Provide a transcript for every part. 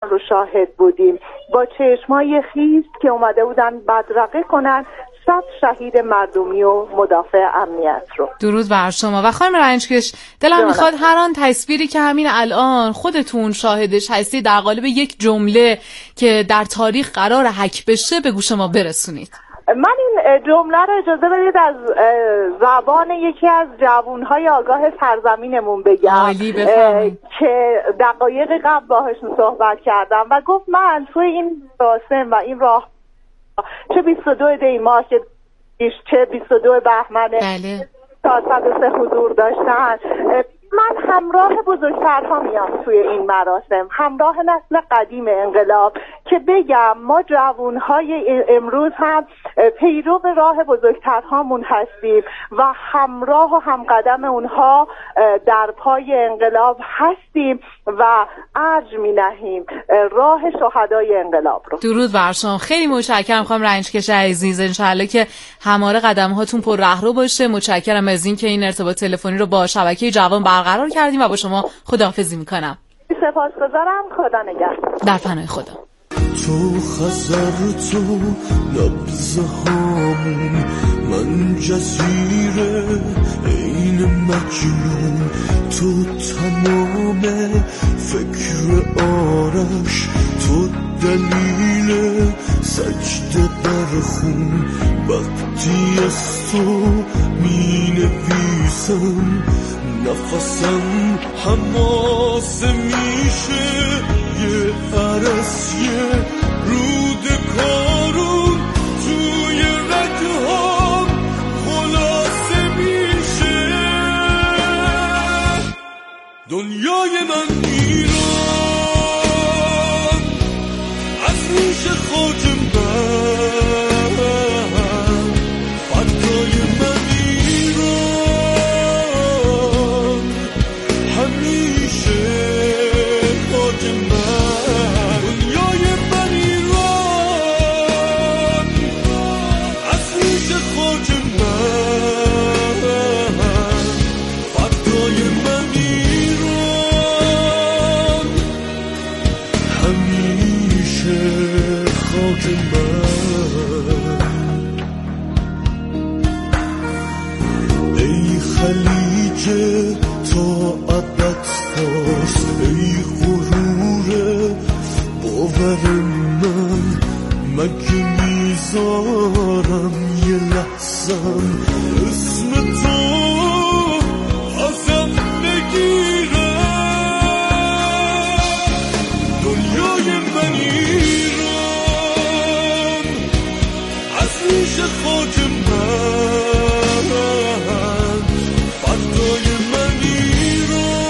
رو شاهد بودیم، با چشمای خیس که اومده بودن بدرقه کنن 100 شهید مردمی و مدافع امنیت رو. درود بر شما. و خانم رنجکش، دلم میخواد هر آن تصویری که همین الان خودتون شاهدش هستی در قالب یک جمله که در تاریخ قرار حک بشه به گوش ما برسونید. من این جمله رو اجازه بدید از زبان یکی از جوانهای آگاه سرزمینمون بگم که دقایق قبل باهاشون صحبت کردم و گفت من توی این مراسم و این راه چه 22 دی ماه چه 22 بهمن 403 حضور داشتن، من همراه بزرگترها میام توی این مراسم، همراه نسل قدیم انقلاب که بگم ما جوانهای امروز هم پیرو راه بزرگترهامون هستیم و همراه و همقدم اونها در پای انقلاب هستیم و ارج می نهیم راه شهدای انقلاب رو. درود بر شما. خیلی متشکرم خانم رنجکش عزیز، انشالله که هماره قدم هاتون پر رهرو باشه. متشکرم از این که این ارتباط تلفنی رو با شبکه جوان برقرار کردیم و با شما خداحافظی میکنم. سپاسگزارم. خدا نگهدار. در پناه خدا. تو خزر تو نبض هامون، من جزیره این مجنون، تو تمام فکر آرش، تو دلیل سجده بر خون، وقتی از تو می نویسم نفسم حماسه میشه، یه عرص یه رود کارون توی رگهام خلاصه میشه. دنیای من ایران از ریشه خاک من، فردای من ایران همیشه خاک من. دنیای من ایران از ریشه خاک من، فردای من ایران همیشه خاک من. ای خلیج تا ابد فارس، ای غرور باور من، مگه میذارم یه لحظم اسم تو ازم بگیره. دنیای من ایران از ریشه خاک من، فردای من ایران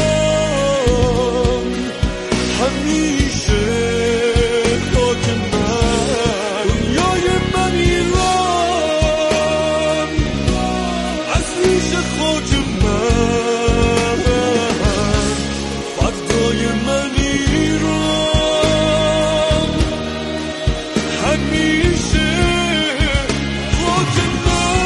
همیشه خاک من. دنیای من ایران از ریشه خاک من، فردای من ایران همیشه خاک من.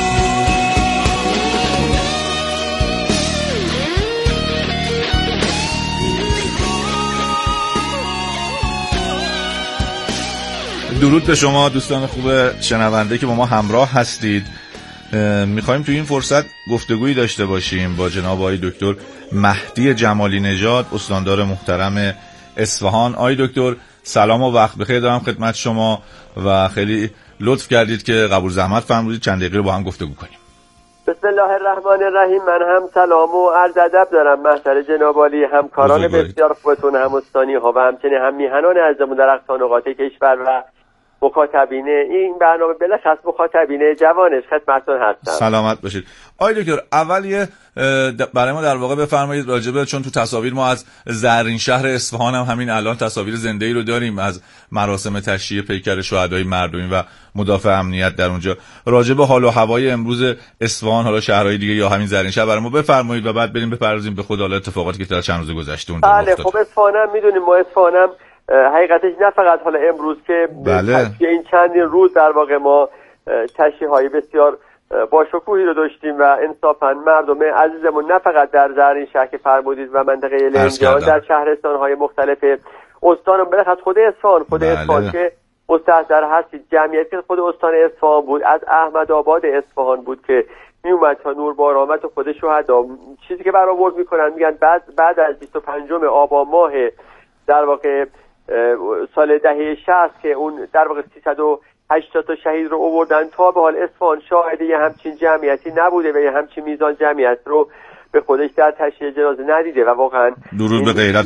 درود به شما دوستان خوب شنونده که با ما همراه هستید. میخوایم توی این فرصت گفتگویی داشته باشیم با جناب آقای دکتر مهدی جمالی نژاد، استاندار محترم اصفهان. آقای دکتر سلام و وقت بخیر دارم خدمت شما و خیلی لطف کردید که قبول زحمت فرمودید چند دقیقه رو با هم گفتگو کنیم. بسم الله الرحمن الرحیم. من هم سلام و عرض ادب دارم محضر جناب عالی، همکاران بسیار خوبتون، هم استانی ها و همچنین هم میهنان عزیزمون در اقصا نقاط کشور و مخاطبین این برنامه، بلخص مخاطبین جوانش خدمتتون هستم. سلامت باشید. آقای دکتر اول یه برای ما در واقع بفرمایید راجبه، چون تو تصاویر ما از زرین شهر اصفهان هم همین الان تصاویر زنده‌ای رو داریم از مراسم تشییع پیکر شهدای مردمی و مدافع امنیت در اونجا، راجبه حال و هوای امروز اصفهان، حالا شهرهای دیگه یا همین زرین شهر برای ما بفرمایید و بعد بریم بپردازیم به خود حالا اتفاقاتی که در چند روز گذشته اونجا افتاد. بله خب اصفهانم میدونیم، ما اصفهانم حقیقتش نه فقط حالا امروز که تشییع این چندین روز در واقع ما تشییع‌های بسیار با شکوهی رو داشتیم و انصافاً مردم عزیزمون نه فقط در زرین شهر که فرمودید و منطقه لنجان، در شهرستان‌های مختلف استان بلخ از خود اصفهان، اصفهان که مستحضر هستید، جمعیتی خود استان اصفهان بود، از احمدآباد اصفهان بود که می اومد تا نوربارآمد و خود شهدا. چیزی که برآورد میکنن میگن بعد از 25 آبان ماه در واقع سال دهه 60 که اون در واقع 380 تا شهید رو آوردن، تا به حال اصفهان شاهد یه همچین جمعیتی نبوده و یه همچین میزان جمعیت رو به خودش در تشییع جنازه ندیده و واقعا درود به غیرت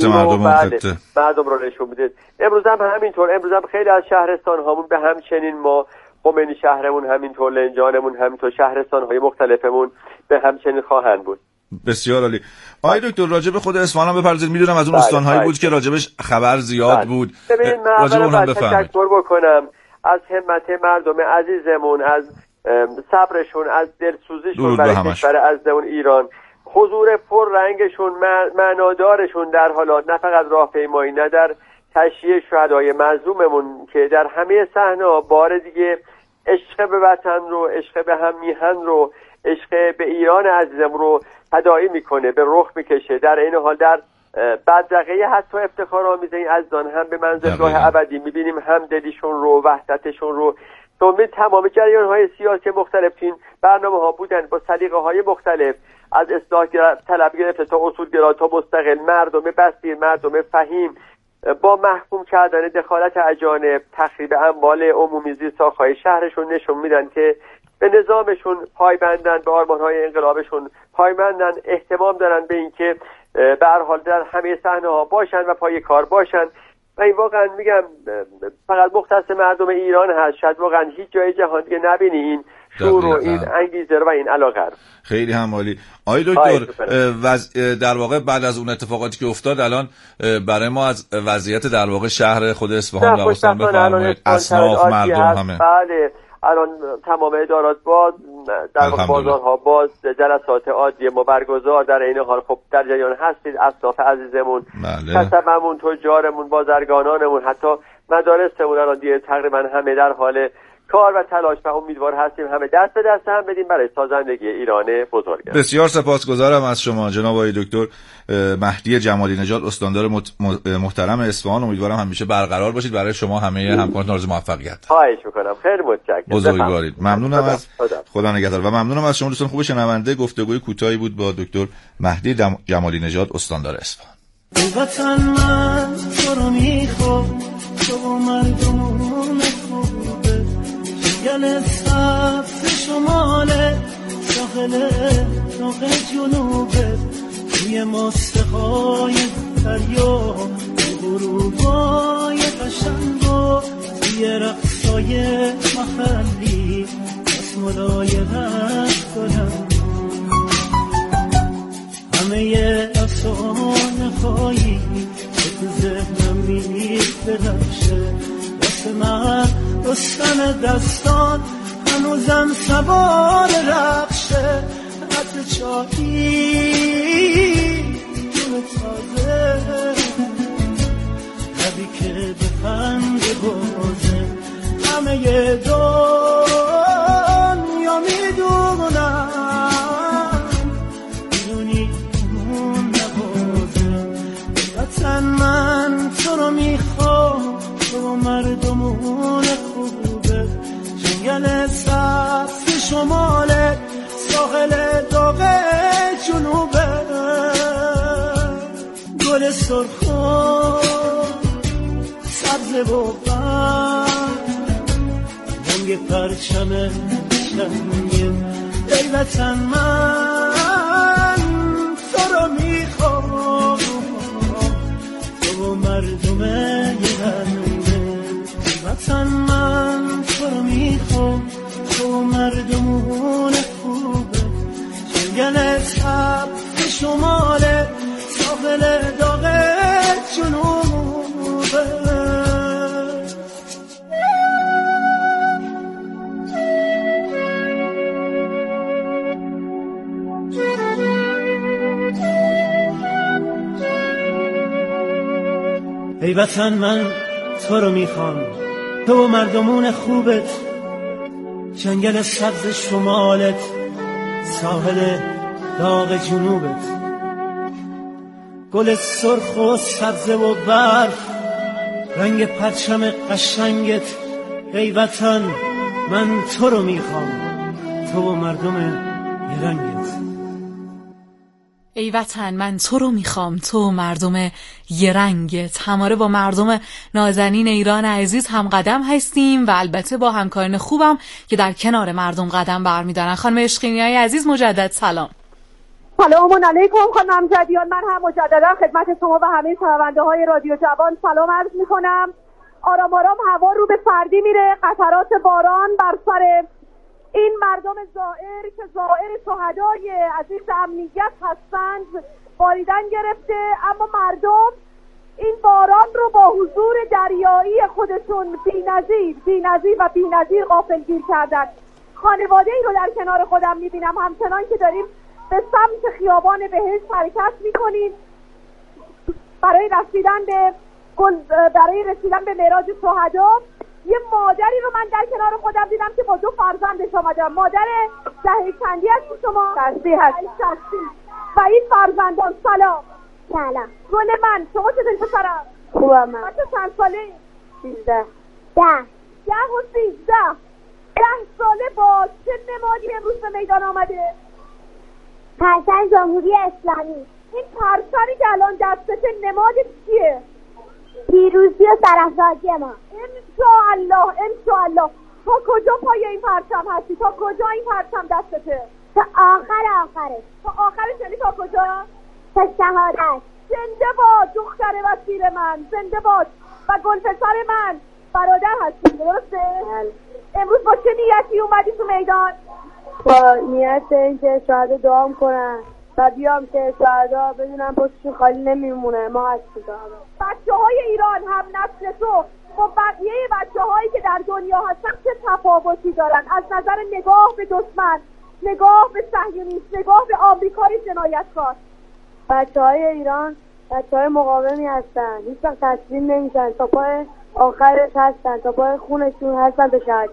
مردم رو نشون میده. امروز هم همینطور، امروز هم خیلی از شهرستان هامون به همچنین ما خمینی شهرمون همینطور، لنجانمون همینطور، شهرستان های مختلفمون به همچنین خواهند بود. بسیار عالی. آقای دکتر راجع به خود اصفهان هم بپرسید. میدونم از اون استان‌هایی بود که راجبش خبر زیاد بود. راجع به اون هم بفرمایید. تشکر بکنم از همت مردم عزیزمون، از صبرشون، از دلسوزیشون برای کشور عزیزمون ایران، حضور پررنگشون، معنادارشون در حالات نه فقط راهپیمایی، نه در تشییع شهدای مظلوممون که در همه صحنه‌ها بار دیگه عشق به وطن رو، عشق به هم میهن رو، عشق به ایران عزیزم رو تداعی میکنه، به رخ میکشه. در این حال در بدرقه حتی افتخارآمیز این عزیزان هم به منزلگاه ابدی میبینیم هم دلیشون رو، وحدتشون رو. تمام جریان‌های سیاسی مختلف این برنامه‌ها بودن با سلیقه‌های مختلف، از اصلاح طلب گرفته تا اصولگرا تا مستقل، مردم بسیر، مردم فهیم، با محکوم کردن دخالت اجانب، تخریب اموال عمومی، زیرساخت‌های شهرشون نشون میدن که به نظامشون پایبندن، به آرمان‌های انقلابشون پایبندن، اهتمام دارن به اینکه به هر حال در همه صحنه‌ها باشن و پای کار باشن. و این واقعا میگم فقط مختص مردم ایران هست، شاید واقعا هیچ جای جهان دیگه نبینی این شور و این انگیزه و این علاقه رو. خیلی هم عالی. آقای دکتر در واقع بعد از اون اتفاقاتی که افتاد الان برای ما از وضعیت در واقع شهر خود اصفهان داستان بفرمایید. اصناف مردم همه بله الان تمام ادارات باز، در واقع بازارها باز، جلسات عادی ما برگزار. در این حال خب در جریان هستید اصناف عزیزمون، کسبمون، تجارمون، بازرگانانمون، حتی مدارسمون الان دیگه تقریبا همه در حال کار و تلاش و امیدوار هستیم همه دست به دست هم بدیم برای سازندگی ایران بزرگ. بسیار سپاسگزارم از شما جناب آقای دکتر مهدی جمالی نژاد، استاندار محترم اصفهان. امیدوارم همیشه برقرار باشید. برای شما همه همکاران آرزوی موفقیت. خواهش می‌کنم. خیلی متشکرم. بزرگوارید. ممنونم از خدا نگهدار و ممنونم از شما دوستان خوب شنونده. گفتگوی کوتاهی بود با دکتر مهدی جمالی نژاد، استاندار اصفهان. وطن من تو رو میخوام، تو مردمون خوبه، جنگل سبز شماله، ساحل داغ جنوبه، توی مستخای دریا، غروبای قشنگ و توی رقصای محلی، اسمرای رقص کنم همه افسانه هایی که تو ذهنم می‌درخشه. واسه من رستم دستان هنوزم سوار رخشه، عطر چایی جون تازه، لبی که به خنده بازه، همه دنیا میدونم وطن من تو رو میخوام، تو مردمون خوبه، جنگل سبز شماله، ساحل داغ جنوبه، گل سرخ و سبز و برگ، رنگ پرچم شنگه. ای وطن من تو رو میخوام، مردم ایرانه. وطن من تو رو میخوام، تو مردمون خوبه، جنگل سبز شماله، ساحل داغ جنوبه. ای وطن من تو رو میخوام، تو مردمون خوبت، جنگل سبز شمالت، ساحل داغ جنوبت، گل سرخ و سبز و برف، رنگ پرچم قشنگت ای وطن من تو رو میخوام، تو و مردم یه رنگت. ای وطن من تو رو میخوام، تو و مردم یه رنگت. هماره با مردم نازنین ایران عزیز هم قدم هستیم و البته با همکاران خوبم که در کنار مردم قدم برمیدارن. خانم اشقینیای عزیز مجدد سلام. سلام علیکم خانم جدیان، من هم مجددا خدمت شما و همه شنونده های رادیو جوان سلام عرض میکنم. آرام آرام هوا رو به سردی میره، قطرات باران بر سر این مردم زائر که زائر شهدای عزیز امنیت هستند باریدن گرفته، اما مردم این باران رو با حضور دریایی خودشون بی‌نظیر و بی‌نظیر غافلگیر کردن. خانواده ای رو در کنار خودم میبینم همچنان که داریم به سمت خیابان بهشت حرکت میکنیم برای رسیدن به معراج شهدا. یه مادری رو من در کنار خودم دیدم که با 2 فرزندش آمدم. مادر دهه چندی هستی شما؟ 60. و این فرزندان سلام. گل من، شما چطوری پسرم؟ خوبم من. بچه چند ساله؟ 13. 10 و 13. 10 ساله با چه نمادی امروز به میدان آمده؟ پرچم جمهوری اسلامی. این پرچمی که الان دستته نماد چیه؟ پیروزی و سرافرازی ما. انشاءالله. تا کجا پای این پرچم هستی؟ تا کجا این پرچم دستته؟ تا آخرش. تا آخرش یعنی تا کجا؟ تا شهادت. زنده باد دختر وسیل من، زنده باد. و گلپسر من برادر هستی، درسته؟ امروز با چه نیتی اومدی تو میدان؟ با نیت اینکه شهدا دعا کنن و بیام که شهدا بدونم پشتشون خالی نمیمونه. ما هستیم بچه‌های ایران هم نسل تو با بقیه بچه‌هایی که در دنیا هستن چه تفاوتی دارن از نظر نگاه به دشمن، نگاه به صهیونیست، نگاه به آمریکای جنایتکار؟ بچه‌های ایران بچه‌های مقاومی هستن، هیچ وقت تسلیم نمیشن، تا پای آخرش هستن، تا پای خونشون هستن به شهید.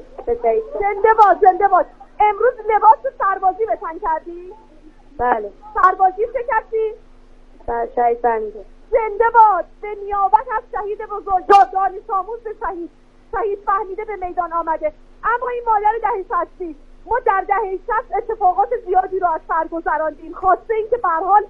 زنده باد. امروز لباس سربازی به تن کردی؟ بله. سربازی چه کسی؟ شهید فهمیده. زنده باد. به نیابت از شهید بزرگ دانش آموز شهید فهمیده به میدان آمده. اما این مادر دهه 60 ما در دهه 60 اتفاقات زیادی رو از سر گذراندیم، خواسته این که به هر حال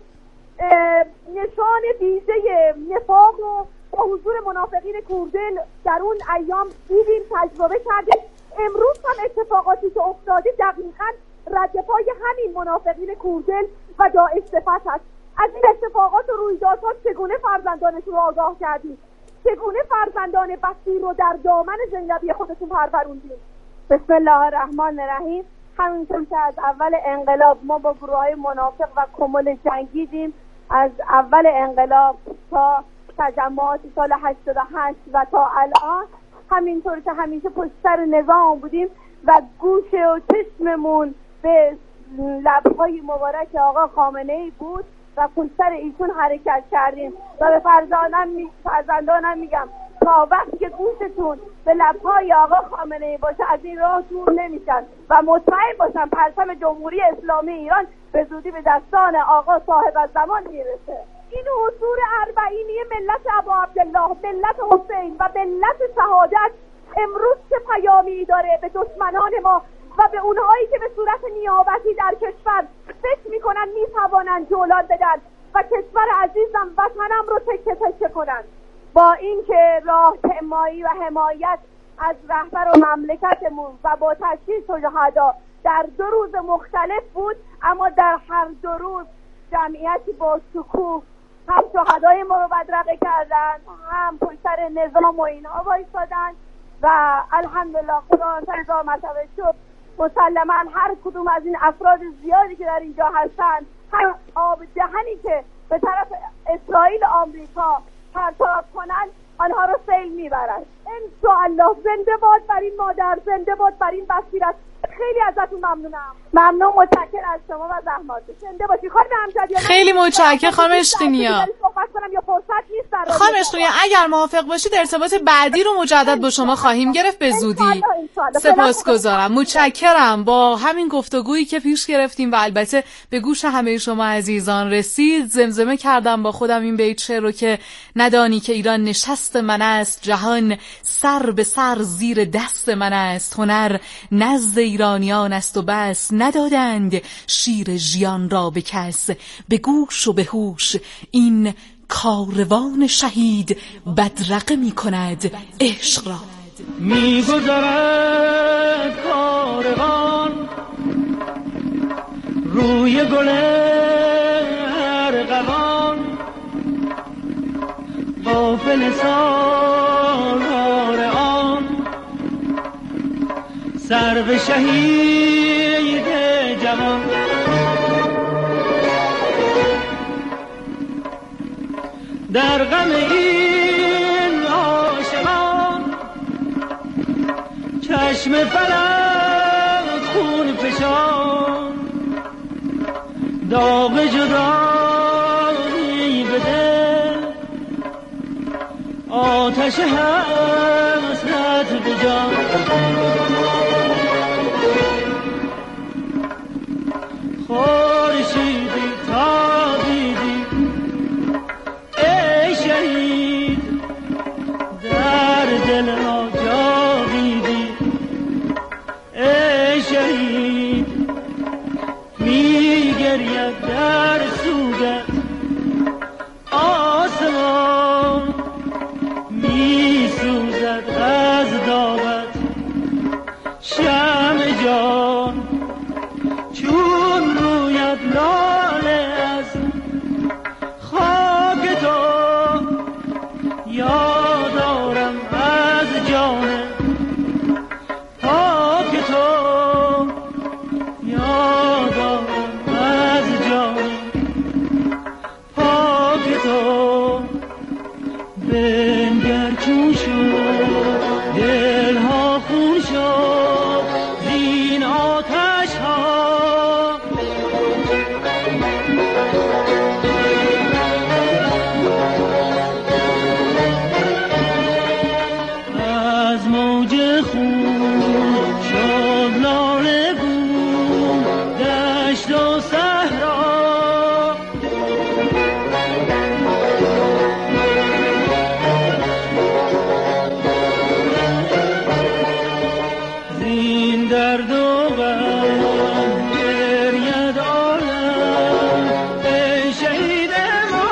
نشان ویژه نفاق رو با حضور منافقین کوردل در اون ایام دیدیم، تجربه کردیم. امروز هم اتفاقاتی که افتاده دقیقاً ردپای همین منافقین کوردل و داعش صفت هست. از این اتفاقات و رویدادها چگونه فرزندانشون رو آگاه کردیم؟ چگونه فرزندان بسیر رو در دامن زینبی خودتون پروروندیم؟ بسم الله الرحمن الرحیم. همونطور که از اول انقلاب ما با گروه‌های منافق و کمول جنگیدیم، از اول انقلاب تا تجمعات سال 88 و تا الان همینطور که همیشه پشت سر نظام بودیم و گوش و چشممون به لب‌های مبارک آقا خامنه‌ای بود و پشت سر ایشون حرکت کردیم و به فرزندانم میگم تا وقتی که گوشتون به لب‌های آقا خامنه‌ای باشه از این راه دور نمیشن و مطمئن باشن پرچم جمهوری اسلامی ایران به زودی به دستان آقا صاحب الزمان میرسه. این حضور اربعینی ملت ابا عبدالله، ملت حسین و ملت شهادت امروز چه پیامی داره به دشمنان ما و به اونهایی که به صورت نیابتی در کشور فکر میکنن میتوانن جولان بدن و کشور عزیزم وطنم رو تکه تکه کنن؟ با اینکه راهپیمایی و حمایت از رهبر و مملکتمون و با تشکیل شهدا در 2 روز مختلف بود، اما در هر 2 روز جمعیتی با شکوه هم شهدای ما رو بدرقه کردن، هم پشت سر نظام و اینها وایسادن و الحمدلله خدا هزار مرتبه شد. مسلما هر کدوم از این افراد زیادی که در اینجا هستن، هر آب دهنی که به طرف اسرائیل آمریکا پرتاب کنن آنها رو سیل میبرن. انشاءالله. زنده باد بر این مادر، زنده باد بر این بصیرت. خیلی ازتون ممنون، متشکرم از شما و زحماتتون. زنده باشی خانم امجدیان. خیلی متشکرم خانم اشقینیا. صحبت کنم یا فرصت نیست؟ خانم اشقینیا اگر موافق باشید ارتباط بعدی رو مجدد با شما خواهیم گرفت به زودی. سپاسگزارم، متشکرم. با همین گفتگویی که پیش گرفتیم و البته به گوش همه شما عزیزان رسید، زمزمه کردم با خودم این بیت شعر رو که ندانی که ایران نشست من است، جهان سر به سر زیر دست من است، هنر نزد ایرانیان است و بس، ندادند شیر ژیان را به کس، به گوش و به هوش این کاروان شهید بدرقه می کند عشق را. می گذرد کاروان روی گل ارغوان، غافل سالار آن سرو شهید جوان. در غم این عاشقان چشم فلک خون فشان، داغ جدایی به دل، آتش حسرت به جان. خورشیدی تابیدی ای شهید، در دل ما جاویدی ای شهید، می گرید در سوگت آسمان، می سوزد از داغت شمع جان، چون رویت لاله از خاک تو یادارم از جان پاک تو، یادارم از جان پاک تو. بنگر چون شد دلها خون شد زین آتش ها، از موج خون شد لاله گون دشت و صحرا. زین درد و غم گرید عالم ای شهید ما.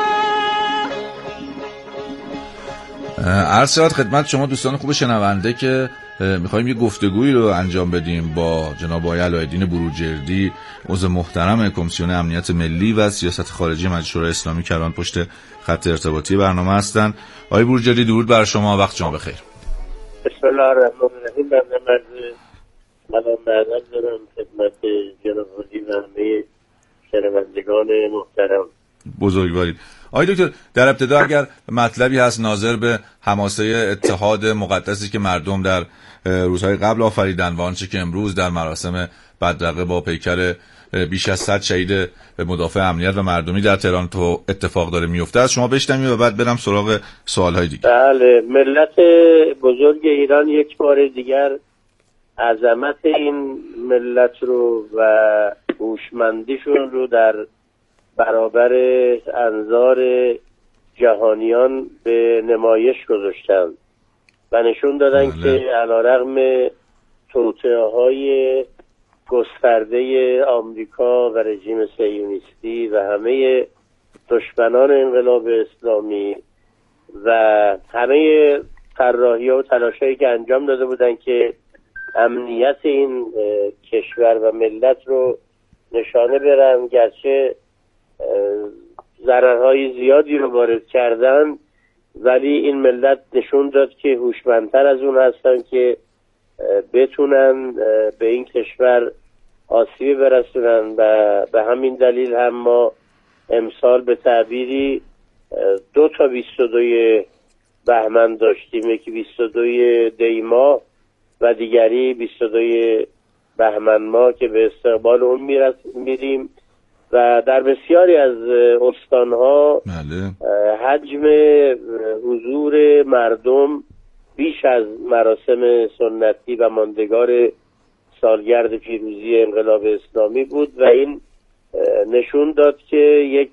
عرض شود خدمت شما دوستان خوب شنونده که میخواییم یه گفتگویی رو انجام بدیم با جناب آقای علایالدین بروجردی، عضو محترم کمیسیون امنیت ملی و سیاست خارجی مجلس شورای اسلامی که الان پشت خط ارتباطی برنامه هستن. آقای بروجردی درود بر شما، وقت شما بخیر. بسم الله الرحمن الرحیم. من معذرت دارم خدمت جناب عالی و همه شنوندگان محترم. بزرگوارید. آقای دکتر، در ابتدا اگر مطلبی هست ناظر به حماسه اتحاد مقدسی که مردم در روزهای قبل آفریدن و آنچه که امروز در مراسم بدرقه با پیکر بیش از 100 شهید مدافع امنیت و مردمی در تهران تو اتفاق داره میفته، از شما بشنویم و بعد برم سراغ سوالهای دیگه. بله، ملت بزرگ ایران یک بار دیگر عظمت این ملت رو و هوشمندیشون رو در برابر انظار جهانیان به نمایش گذاشتن و نشون دادن که علیرغم توطئه‌های گسترده آمریکا و رژیم صهیونیستی و همه دشمنان انقلاب اسلامی و همه طراحی‌ها و تلاش‌هایی که انجام داده بودن که امنیت این کشور و ملت رو نشانه برن، گرچه ضررهای زیادی رو وارد کردن، ولی این ملت نشون داد که هوشمندتر از اون هستن که بتونن به این کشور آسیب برسونن و به همین دلیل هم ما امسال به تعبیری 2 تا 22 بهمن داشتیم، یکی 22 دی ماه و دیگری 22 بهمن ماه که به استقبال اون میریم و در بسیاری از استانها حجم حضور مردم بیش از مراسم سنتی و ماندگار سالگرد پیروزی انقلاب اسلامی بود و این نشون داد که یک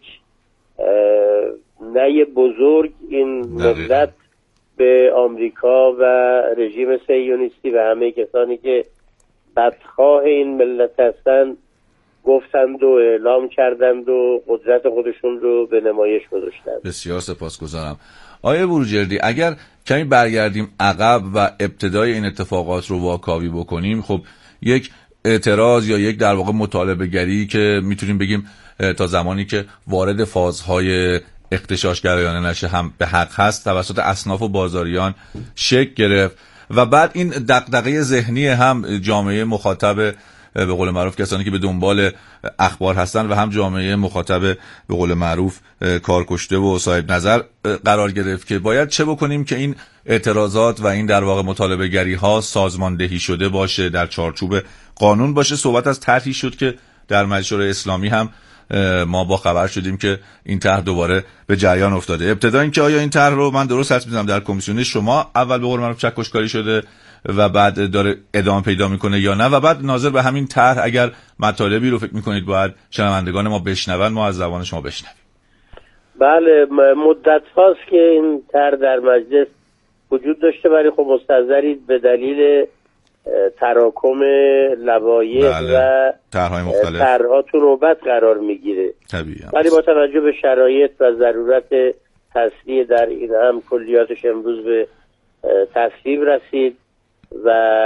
نهی بزرگ این ملت به آمریکا و رژیم صهیونیستی و همه کسانی که بدخواه این ملت هستند گفتند و اعلام کردند و قدرت خودشون رو به نمایش گذاشتند. بسیار سپاسگزارم. آقای بروجردی، اگر کمی برگردیم عقب و ابتدای این اتفاقات رو واکاوی بکنیم، خب یک اعتراض یا یک در واقع مطالبه گری که میتونیم بگیم تا زمانی که وارد فازهای اغتشاشگرایانه نشه هم به حق هست توسط اصناف و بازاریان شکل گرفت و بعد این دغدغه ذهنی هم جامعه مخاطب به قول معروف کسانی که به دنبال اخبار هستن و هم جامعه مخاطب به قول معروف کارکشته و صاحب نظر قرار گرفت که باید چه بکنیم که این اعتراضات و این در واقع مطالبه گری ها سازماندهی شده باشه، در چارچوب قانون باشه. صحبت از طرحی شد که در مجلس شورای اسلامی هم ما با خبر شدیم که این طرح دوباره به جریان افتاده. ابتدا اینکه آیا این طرح رو من درست حدس می‌زنم در کمیسیون شما اول به قول معروف چکشکاری شده و بعد داره ادامه پیدا میکنه یا نه، و بعد ناظر به همین طرح اگر مطالبی رو فکر میکنید باید شنوندگان ما بشنون، ما از زبان شما بشنویم. بله، مدت هاست که این طرح در مجلس وجود داشته ولی خب مستحضرید به دلیل تراکم لوایح و طرح‌های مختلف طرح‌ها تو نوبت قرار میگیره. طبیعیه. ولی با توجه به شرایط و ضرورت تصریح در این هم کلیاتش امروز به تصویب رسید و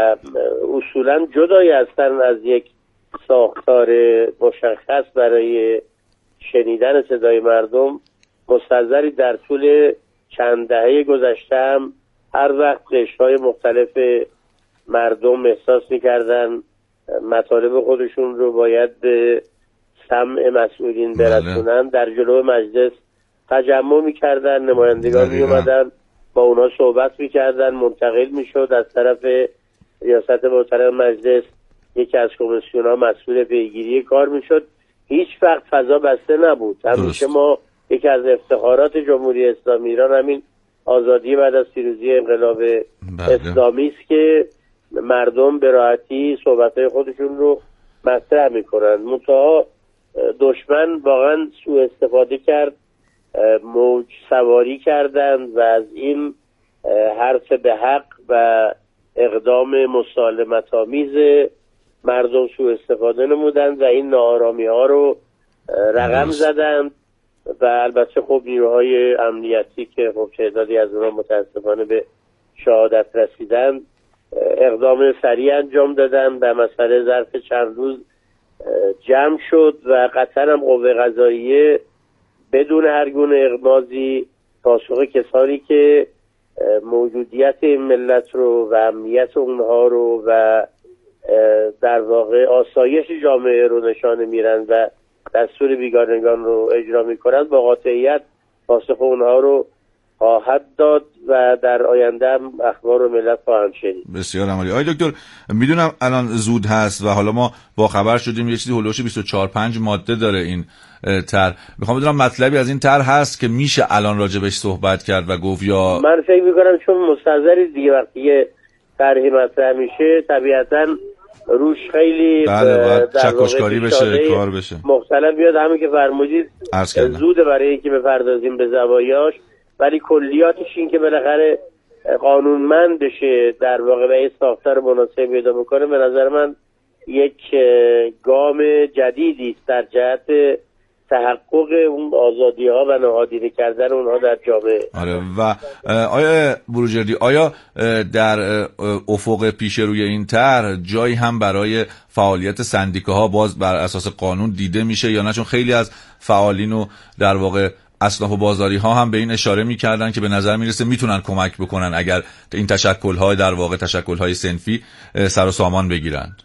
اصولا جدای هستن از یک ساختار مشخص برای شنیدن صدای مردم. مستحضری در طول چند دهه گذشته هم هر وقت قشرهای مختلف مردم احساس می‌کردن مطالب خودشون رو باید به سمع مسئولین برسونن، در جلو مجلس تجمع می‌کردن، نمایندگان می‌اومدن با اونا صحبت می‌کردن، منتقل می‌شد از طرف ریاست محترم مجلس یکی از کمیسیون‌ها مسئول پیگیری کار می‌شد. هیچ وقت فضا بسته نبود. همیشه ما یکی از افتخارات جمهوری اسلامی ایران همین آزادی بعد از پیروزی انقلاب اسلامی است که مردم به راحتی صحبت‌های خودشون رو مطرح می‌کنن. منتها دشمن واقعا سوء استفاده کرد، موج سواری کردند و از این حرف به حق و اقدام مسالمت‌آمیز مردم سوء استفاده نمودند و این ناآرامی‌ها رو رقم زدند و البته خب نیروهای امنیتی که خب تعدادی از اونها متاسفانه به شهادت رسیدند اقدام سریع انجام دادن و مسئله ظرف چند روز جمع شد و قطعا هم قوه قضاییه بدون هر گونه اغماضی پاسخ کسانی که موجودیت این ملت رو و امنیت اونها رو و در واقع آسایش جامعه رو نشانه میرن و دستور بیگانگان رو اجرا میکنن با قاطعیت پاسخ اونها رو خواهد داد و در آینده هم اخبار و ملت خواهند شنید. بسیار عالی. آقای دکتر، میدونم الان زود هست و حالا ما با خبر شدیم یه چیزی هولوش 24-5 ماده داره این طرح. میخوام بدونم مطلبی از این طرح هست که میشه الان راجبش صحبت کرد و گفت یا من فکر میکنم چون مستحضری دیگه وقتی طرحی مطرح میشه طبیعتاً روش خیلی چکشکاری بشه، کار بشه، مختلف بیاد. همین که فرمودید زوده برای اینکه بپردازیم به زوایاش، ولی کلیاتش این که بالاخره قانونمند بشه در واقع به این ساختار مناسب پیدا بکنه به نظر من یک گام جدیدی است در جهت تحقق اون آزادی ها و نهادینه کردن اونها در جامعه. آره. و آیا بروجردی، آیا در افق پیش روی این طرح جایی هم برای فعالیت سندیکاها باز بر اساس قانون دیده میشه یا نه؟ چون خیلی از فعالین و در واقع اصناف و بازاری ها هم به این اشاره میکردن که به نظر میرسه میتونن کمک بکنن اگر این تشکل‌های در واقع تشکل‌های صنفی سر و سامان بگیرند.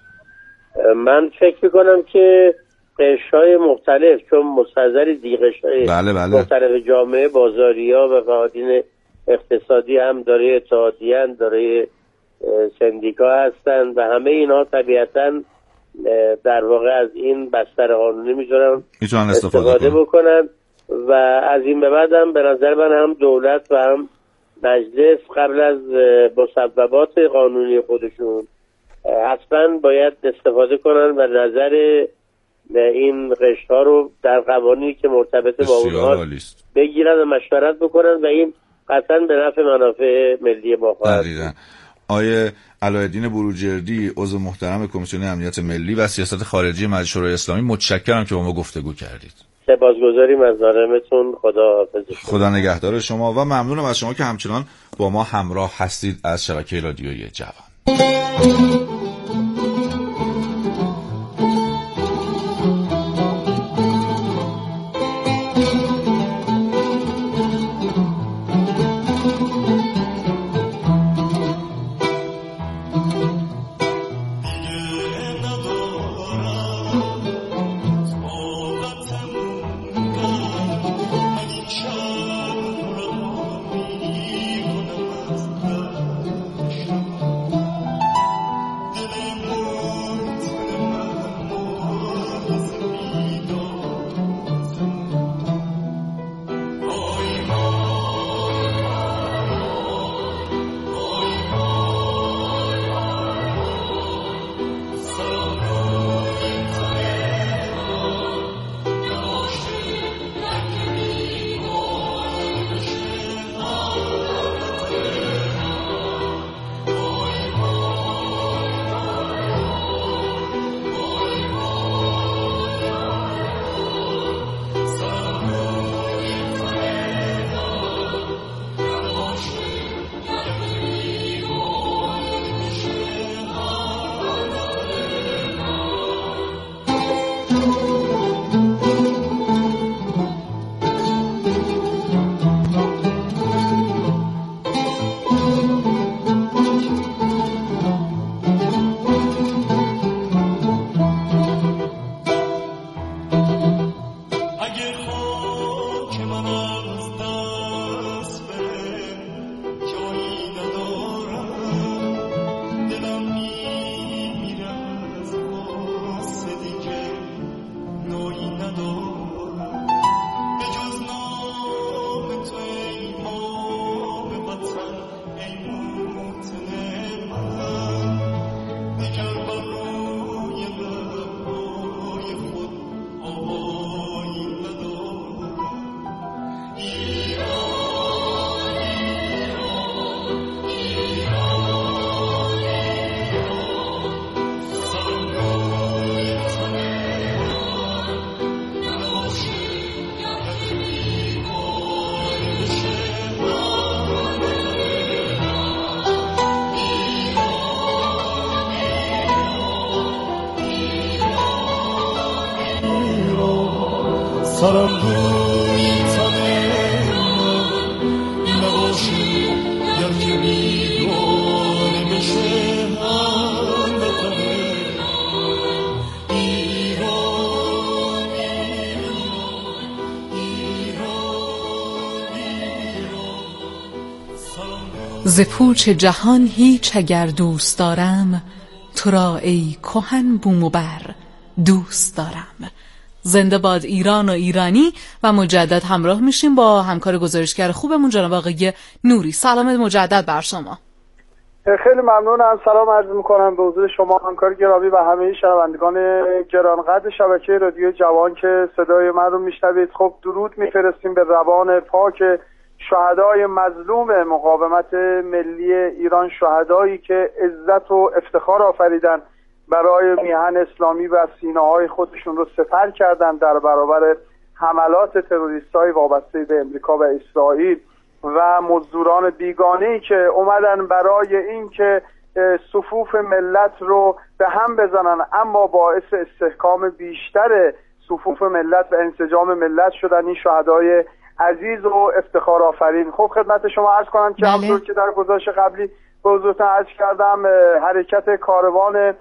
من فکر میکنم که قشرهای مختلف، چون مستحضری دیگه قشرهای مختلف جامعه، بازاریا و فعالین اقتصادی هم داره اتحادیه، داره سندیکا هستن و همه اینا طبیعتاً در واقع از این بستر قانونی میتونن استفاده بکنن و از این به بعد هم به نظر من هم دولت و هم مجلس قبل از مسببات قانونی خودشون حتما باید استفاده کنن و نظر این قشرها رو در قوانینی که مرتبط با اونها بگیرن و مشورت بکنن و این قطعا به نفع منافع ملی ما خواهد. آیه علایالدین بروجردی، عضو محترم کمیسیون امنیت ملی و سیاست خارجی مجلس شورای اسلامی، متشکرم که با ما گفتگو کردید. سپاسگزاریم از نظرتون. خدا نگهدار شما و ممنونم از شما که همچنان با ما همراه هستید از شبکه رادیویی جوان. ز پوچ جهان هیچ اگر دوست دارم، تو را ای کهن بوم و بر دوست دارم. زنده باد ایران و ایرانی. و مجدد همراه میشیم با همکار گزارشگر خوبمون جناب آقای نوری. سلام مجدد بر شما. خیلی ممنونم. سلام عرض میکنم به حضور شما همکار گرامی و همه شنوندگان گرانقدر شبکه رادیو جوان که صدای من رو میشنوید. خب درود میفرستیم به روان پاک شهدای مظلوم مقاومت ملی ایران، شهدایی که عزت و افتخار آفریدن، برای میهن اسلامی و سینه‌های خودشون رو سپر کردن در برابر حملات تروریست‌های وابسته به امریکا و اسرائیل و مزدوران بیگانه‌ای که اومدن برای اینکه صفوف ملت رو به هم بزنن، اما باعث استحکام بیشتر صفوف ملت و انسجام ملت شدن این شهدای عزیز و افتخار آفرین. خب خدمت شما عرض کنم که همونطور که در گزارش قبلی به حضورتون عرض کردم، حرکت کاروان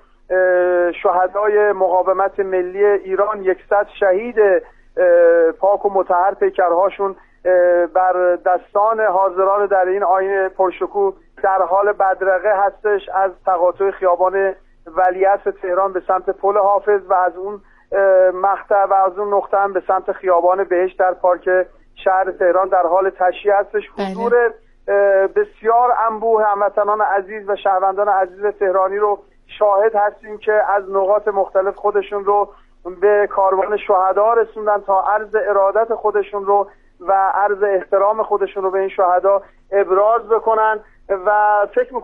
شهدای مقاومت ملی ایران، 100 شهید پاک و مطهر پیکرهاشون بر دستان حاضران در این آیین پرشکوه در حال بدرقه هستش. از تقاطع خیابان ولیعصر تهران به سمت پل حافظ و از اون مقطع و از اون نقطه هم به سمت خیابان بهشت در پارک شهر تهران در حال تشییع هستش. حضور بسیار انبوه هموطنان عزیز و شهروندان عزیز تهرانی رو شاهد هستیم که از نقاط مختلف خودشون رو به کاروان شهدا رسوندن تا عرض ارادت خودشون رو و عرض احترام خودشون رو به این شهدا ابراز بکنن و فکر